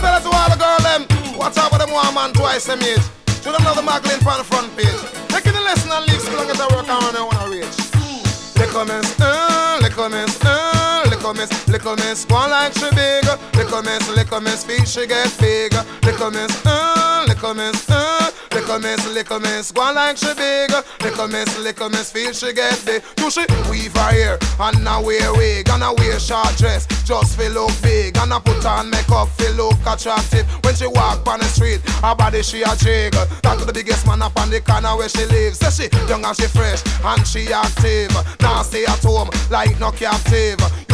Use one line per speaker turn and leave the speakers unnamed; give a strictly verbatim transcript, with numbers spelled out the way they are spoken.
tell it to all the girl them. Watch out for them one man twice them age. Show them know the Magdalene on the front page. Taking the lesson and leave school and get a work around and wanna reach. Little miss, uh, little miss, uh, little miss, little miss, go on like she big. Little miss, little miss, feet she get big. Little miss, uh, little miss, uh, little miss, little miss, go on like she big. Little miss, little miss, feet she get big. Do she weave her hair and now wear wig and I wear short dress just feel look big and I put on makeup feel look attractive. When she walk on the street, her body she a jiggle. Talk to the biggest man up on the corner where she lives. Say she young and she fresh and she active. Now stay at home like no captive. You